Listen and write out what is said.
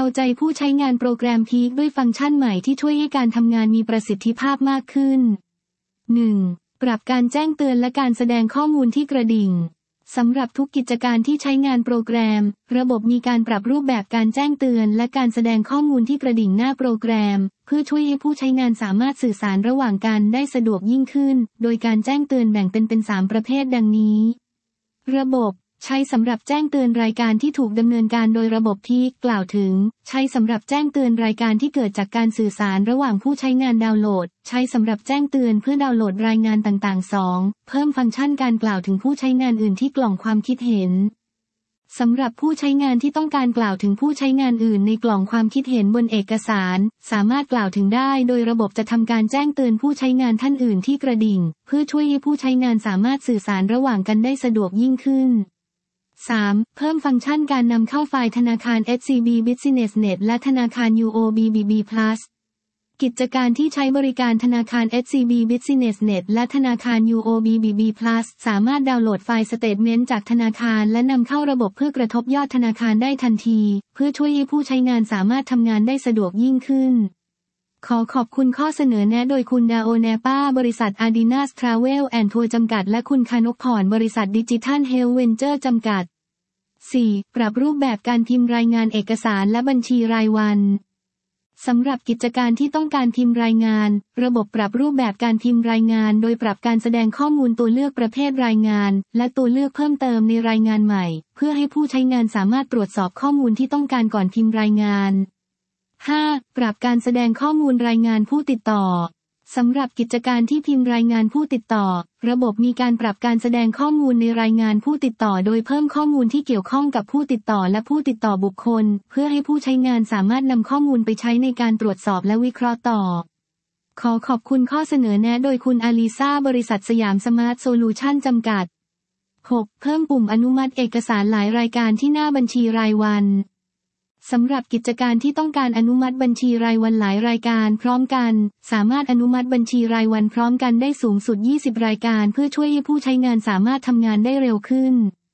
ใจผู้ใช้งานโปรแกรมพีคด้วยฟังก์ชันใหม่ที่ช่วยให้การทำงานมีประสิทธิภาพมากขึ้น 1. ปรับการแจ้งเตือนและการแสดงข้อมูลที่กระดิ่งสำหรับทุกกิจการที่ใช้งานโปรแกรมระบบมีการปรับรูปแบบการแจ้งเตือนและการแสดงข้อมูลที่กระดิ่งหน้าโปรแกรมเพื่อช่วยให้ผู้ใช้งานสามารถสื่อสารระหว่างกันได้สะดวกยิ่งขึ้นโดยการแจ้งเตือนแบ่งเป็น3ประเภทดังนี้ระบบใช้สำหรับแจ้งเตือนรายการที่ถูกดำเนินการโดยระบบที่กล่าวถึงใช้สำหรับแจ้งเตือนรายการที่เกิดจากการสื่อสารระหว่างผู้ใช้งานดาวน์โหลดใช้สำหรับแจ้งเตือนเพื่อดาวน์โหลดรายงานต่างๆ 2. เพิ่มฟังก์ชันการกล่าวถึงผู้ใช้งานอื่นที่กล่องความคิดเห็นสำหรับผู้ใช้งานที่ต้องการกล่าวถึงผู้ใช้งานอื่นในกล่องความคิดเห็นบนเอกสารสามารถกล่าวถึงได้โดยระบบจะทำการแจ้งเตือนผู้ใช้งานท่านอื่นที่กระดิ่งเพื่อช่วยให้ผู้ใช้งานสามารถสื่อสารระหว่างกันได้สะดวกยิ่งขึ้น3. เพิ่มฟังก์ชันการนำเข้าไฟล์ธนาคาร SCB BusinessNet และธนาคาร UOB BB Plus กิจการที่ใช้บริการธนาคาร SCB BusinessNet และธนาคาร UOB BB Plus สามารถดาวน์โหลดไฟล์สเตทเมนต์จากธนาคารและนำเข้าระบบเพื่อกระทบยอดธนาคารได้ทันทีเพื่อช่วยให้ผู้ใช้งานสามารถทำงานได้สะดวกยิ่งขึ้นขอขอบคุณข้อเสนอแนะโดยคุณดาโอเนป้าบริษัทอาร์ดินัสทราเวลแอนด์ทัวร์จำกัดและคุณคานกพรบริษัทดิจิทัลเฮลท์เวนเจอร์จำกัด 4. ปรับรูปแบบการพิมพ์รายงานเอกสารและบัญชีรายวันสำหรับกิจการที่ต้องการพิมพ์รายงานระบบปรับรูปแบบการพิมพ์รายงานโดยปรับการแสดงข้อมูลตัวเลือกประเภทรายงานและตัวเลือกเพิ่มเติมในรายงานใหม่เพื่อให้ผู้ใช้งานสามารถตรวจสอบข้อมูลที่ต้องการก่อนพิมพ์รายงาน 5. ปรับการแสดงข้อมูลรายงานผู้ติดต่อสำหรับกิจการที่พิมพ์รายงานผู้ติดต่อระบบมีการปรับการแสดงข้อมูลในรายงานผู้ติดต่อโดยเพิ่มข้อมูลที่เกี่ยวข้องกับผู้ติดต่อและผู้ติดต่อบุคคลเพื่อให้ผู้ใช้งานสามารถนำข้อมูลไปใช้ในการตรวจสอบและวิเคราะห์ต่อขอขอบคุณข้อเสนอแนะโดยคุณอาลีซาบริษัทสยามสมาร์ทโซลูชันจำกัด 6. เพิ่มปุ่มอนุมัติเอกสารหลายรายการที่หน้าบัญชีรายวันสำหรับกิจการที่ต้องการอนุมัติบัญชีรายวันหลายรายการพร้อมกันสามารถอนุมัติบัญชีรายวันพร้อมกันได้สูงสุด20รายการเพื่อช่วยให้ผู้ใช้งานสามารถทำงานได้เร็วขึ้น